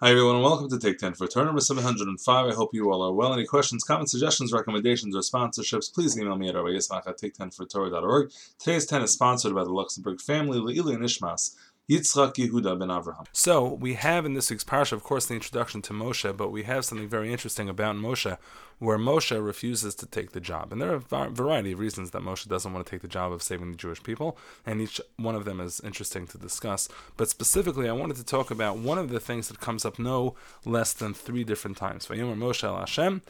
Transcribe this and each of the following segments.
Hi everyone and welcome to Take 10 for turn number 705. I hope you all are well. Any questions, comments, suggestions, recommendations, or sponsorships, please email me at rabbi.yismach at take10fortorah.org. Today's 10 is sponsored by the Luxembourg family, Le'ili Nishmas, Yitzchak Yehuda ben Avraham. So we have in this week's parsha, of course, the introduction to Moshe, but we have something very interesting about Moshe, where Moshe refuses to take the job. And there are a variety of reasons that Moshe doesn't want to take the job of saving the Jewish people, and each one of them is interesting to discuss. But specifically, I wanted to talk about one of the things that comes up no less than 3 different times. Vayomer Moshe el Hashem,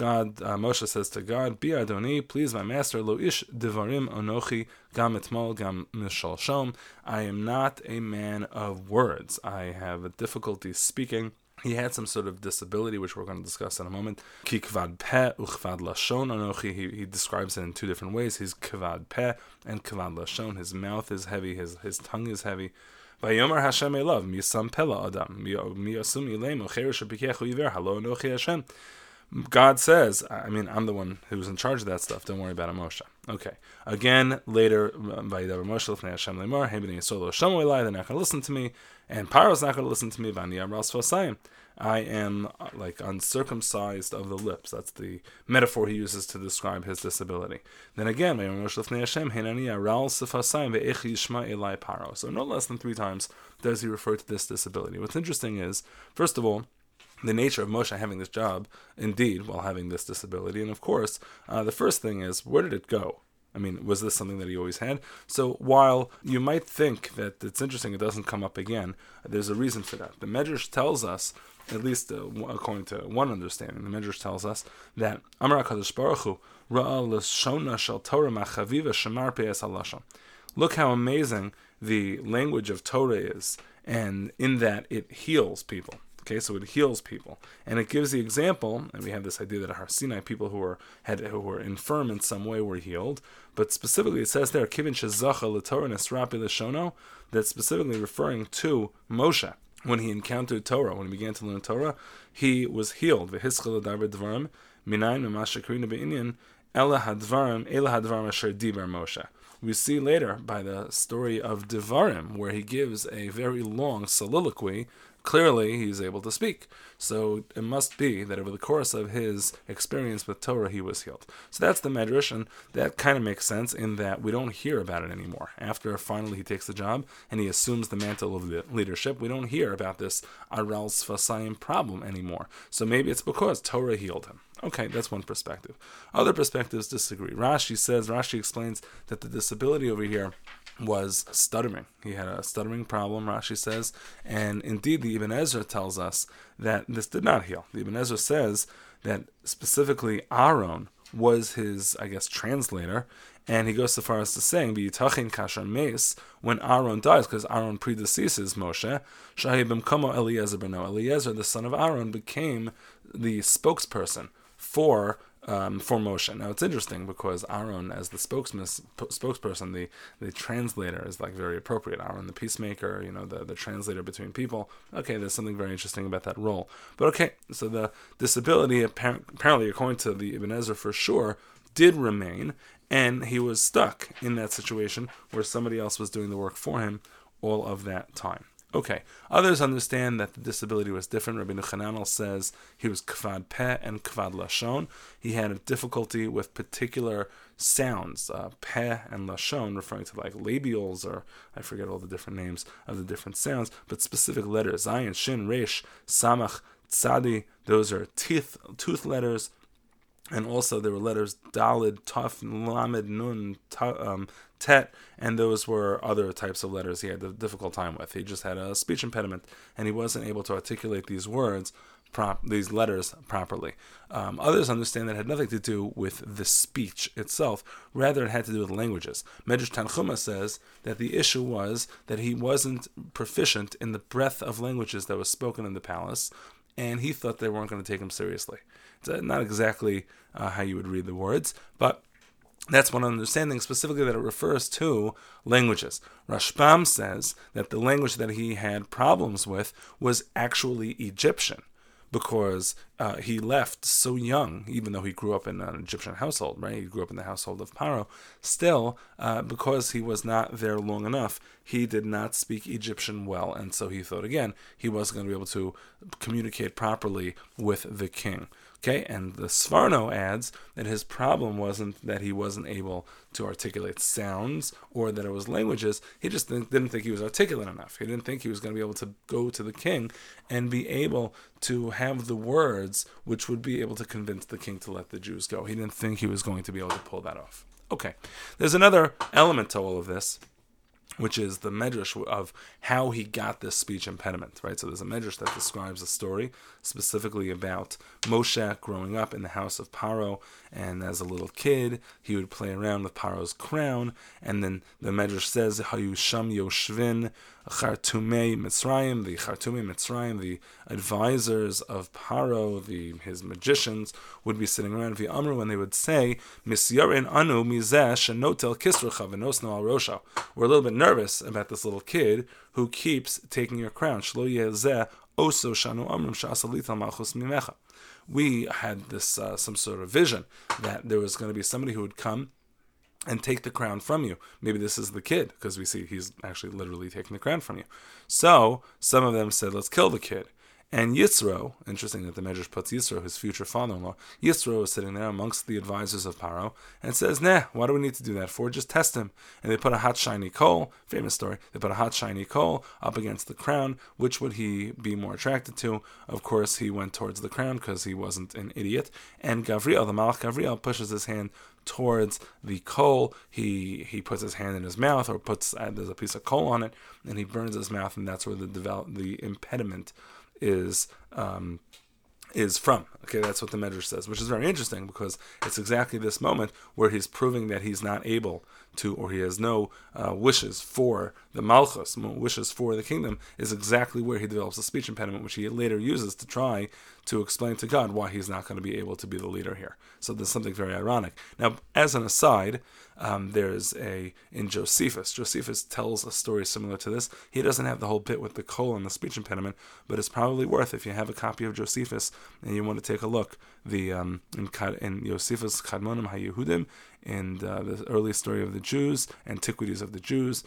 Moshe says to God, Bi Adoni, please my master, Lo ish devarim onochi, gam etmol, gam mishalshom. I am not a man of words. I have a difficulty speaking. He had some sort of disability, which we're going to discuss in a moment. Ki kvad peh uchvad lashon anochi. He describes it in 2 different ways. He's kvad peh and kvad lashon. His mouth is heavy. His tongue is heavy. Vayomer Hashem elav misam pela adam miyasum ilemo cherish bikechu iver halo anochi Hashem. God says, I'm the one who's in charge of that stuff. Don't worry about it, Moshe. Okay. Again, later, Vayidaber Moshe l'fnei Hashem lemor, hey b'nei Yisrael lo shomu elai, they're not going to listen to me, and Paro's not going to listen to me, v'ani amral sfasayim. I am like uncircumcised of the lips. That's the metaphor he uses to describe his disability. Then again, Vayidaber Moshe l'fnei Hashem, hinani aral sfasayim ve'ech yishma elai Paro. So no less than 3 times does he refer to this disability. What's interesting is, first of all, the nature of Moshe having this job, indeed, while having this disability. And of course, the first thing is, where did it go? Was this something that he always had? So while you might think that it's interesting it doesn't come up again, there's a reason for that. The Medrash tells us, at least according to one understanding, the Medrash tells us that Amar HaKadosh Baruch Hu, Ra'a l'shona shel Torah ma'chaviva shamar pe'es halashon. Look how amazing the language of Torah is, and in that it heals people. Okay, so it heals people, and it gives the example, and we have this idea that Har Sinai people who were infirm in some way were healed, but specifically it says there, Kivin shezacha l'Torah nesrapi l'shono, that's specifically referring to Moshe. When he encountered Torah, when he began to learn Torah, he was healed. V'hischel l'davar dvarim minayin m'mashakrina be'inyan ela hadvarim asher dibar Moshe. We see later by the story of Devarim, where he gives a very long soliloquy. Clearly, he's able to speak. So it must be that over the course of his experience with Torah, he was healed. So that's the Medrash, and that kind of makes sense in that we don't hear about it anymore. After finally he takes the job and he assumes the mantle of leadership, we don't hear about this Aral Sfasayim problem anymore. So maybe it's because Torah healed him. Okay, that's one perspective. Other perspectives disagree. Rashi explains that the disability over here was stuttering. He had a stuttering problem, Rashi says, and indeed the Ibn Ezra tells us that this did not heal. The Ibn Ezra says that specifically Aaron was his, translator, and he goes so far as to saying, V'yitachin kasher meis, when Aaron dies, because Aaron predeceases Moshe, Shahi b'mkomo Eliezer b'no. Eliezer, the son of Aaron, became the spokesperson for Moshe. Now it's interesting because Aaron, as the spokesperson, the translator is very appropriate. Aaron, the peacemaker, the translator between people. Okay, there's something very interesting about that role. But okay, so the disability apparently, according to the Ibn Ezra, for sure did remain, and he was stuck in that situation where somebody else was doing the work for him all of that time. Okay, others understand that the disability was different. Rabbi Hananel says he was kvad peh and kvad lashon. He had a difficulty with particular sounds, peh and lashon, referring to labials, or I forget all the different names of the different sounds, but specific letters, zayin, shin, resh, samach, tzadi, those are tooth letters. And also there were letters Dalid, Taf, Lamed, Nun, Tet, and those were other types of letters he had a difficult time with. He just had a speech impediment, and he wasn't able to articulate these letters properly. Others understand that it had nothing to do with the speech itself. Rather, it had to do with languages. Medrash Tanchuma says that the issue was that he wasn't proficient in the breadth of languages that was spoken in the palace, and he thought they weren't going to take him seriously. It's not exactly how you would read the words, but that's one understanding, specifically that it refers to languages. Rashbam says that the language that he had problems with was actually Egyptian, because he left so young, even though he grew up in an Egyptian household, right? He grew up in the household of Paro. Still, because he was not there long enough, he did not speak Egyptian well, and so he thought, again, he wasn't going to be able to communicate properly with the king. Okay, and the Sforno adds that his problem wasn't that he wasn't able to articulate sounds or that it was languages. He just didn't think he was articulate enough. He didn't think he was going to be able to go to the king and be able to have the words which would be able to convince the king to let the Jews go. He didn't think he was going to be able to pull that off. Okay, there's another element to all of this, which is the medrash of how he got this speech impediment, right? So there's a medrash that describes a story specifically about Moshe growing up in the house of Paro, and as a little kid, he would play around with Paro's crown, and then the medrash says, Hayu Sham Yoshvin Chartumei Mitzrayim, the advisors of Paro, his magicians, would be sitting around V'amru, and they would say, Misyarin anu mizeh shenotel kisrucha v'nosno al rosha. We're a little bit nervous about this little kid who keeps taking your crown. Shlo yezeh oso shanu amrum sha'asalital malchus mimecha. We had this some sort of vision that there was going to be somebody who would come and take the crown from you. Maybe this is the kid, because we see he's actually literally taking the crown from you. So some of them said, let's kill the kid. And Yisro, interesting that the Medrash puts Yisro, his future father-in-law, Yisro is sitting there amongst the advisors of Paro and says, nah, what do we need to do that for? Just test him. And they put a hot, shiny coal, famous story, they put a hot, shiny coal up against the crown. Which would he be more attracted to? Of course, he went towards the crown because he wasn't an idiot. And Gavriel, the Malach Gavriel, pushes his hand towards the coal. He puts his hand in his mouth, or there's a piece of coal on it, and he burns his mouth, and that's where the impediment is from. Okay, that's what the Medrash says, which is very interesting because it's exactly this moment where he's proving that he's not able to, or he has no wishes for the Malchus, wishes for the kingdom, is exactly where he develops a speech impediment, which he later uses to try to explain to God why he's not going to be able to be the leader here. So there's something very ironic. Now, as an aside, there's in Josephus. Josephus tells a story similar to this. He doesn't have the whole bit with the coal and the speech impediment, but it's probably worth, if you have a copy of Josephus and you want to take a look, in Josephus Kadmonim HaYehudim, in the early story of the Jews, Antiquities of the Jews,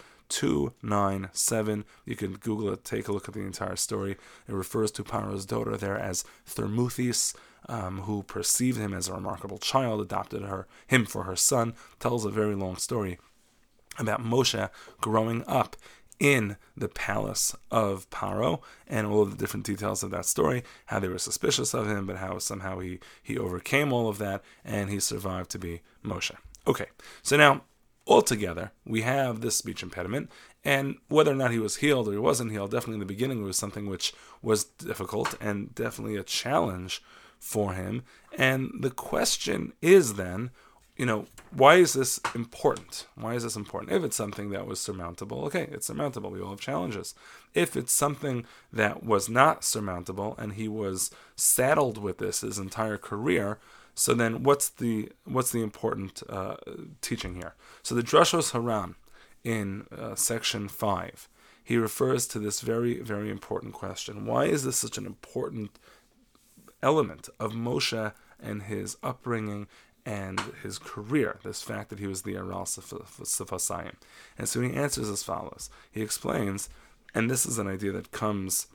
297. You can Google it, take a look at the entire story. It refers to Paro's daughter there as Thermuthis, who perceived him as a remarkable child, adopted him for her son. Tells a very long story about Moshe growing up in the palace of Paro, and all of the different details of that story, how they were suspicious of him, but how somehow he overcame all of that, and he survived to be Moshe. Okay, so now, altogether, we have this speech impediment, and whether or not he was healed or he wasn't healed, definitely in the beginning it was something which was difficult, and definitely a challenge for him. And the question is then, why is this important? Why is this important? If it's something that was surmountable, okay, it's surmountable. We all have challenges. If it's something that was not surmountable and he was saddled with this his entire career, so then what's the important teaching here? So the Drashos Haran in section 5, he refers to this very, very important question. Why is this such an important element of Moshe and his upbringing and his career, this fact that he was the Aral Sefasayim? And so he answers as follows. He explains, and this is an idea that comes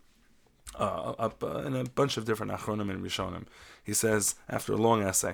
up in a bunch of different Achronim and Rishonim. He says, after a long essay,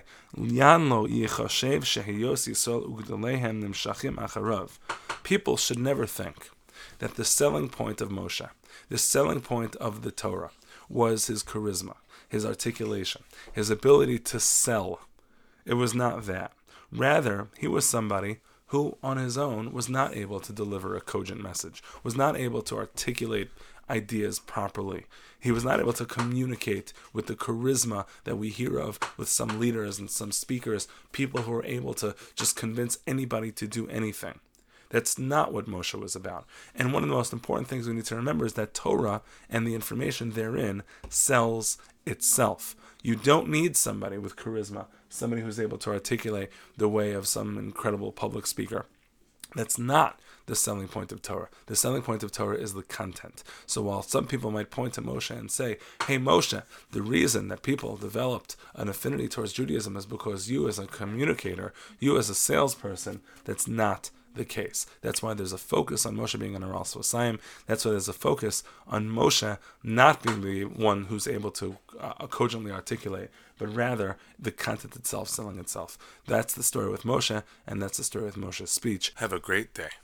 people should never think that the selling point of Moshe, the selling point of the Torah, was his charisma, his articulation, his ability to sell. It was not that. Rather, he was somebody who on his own was not able to deliver a cogent message, was not able to articulate ideas properly. He was not able to communicate with the charisma that we hear of with some leaders and some speakers, people who are able to just convince anybody to do anything. That's not what Moshe was about. And one of the most important things we need to remember is that Torah and the information therein sells itself. You don't need somebody with charisma, somebody who's able to articulate the way of some incredible public speaker. That's not the selling point of Torah. The selling point of Torah is the content. So while some people might point to Moshe and say, hey Moshe, the reason that people developed an affinity towards Judaism is because you as a communicator, you as a salesperson, that's not the case. That's why there's a focus on Moshe being an Aral Swasayim. That's why there's a focus on Moshe not being the one who's able to cogently articulate, but rather the content itself, selling itself. That's the story with Moshe, and that's the story with Moshe's speech. Have a great day.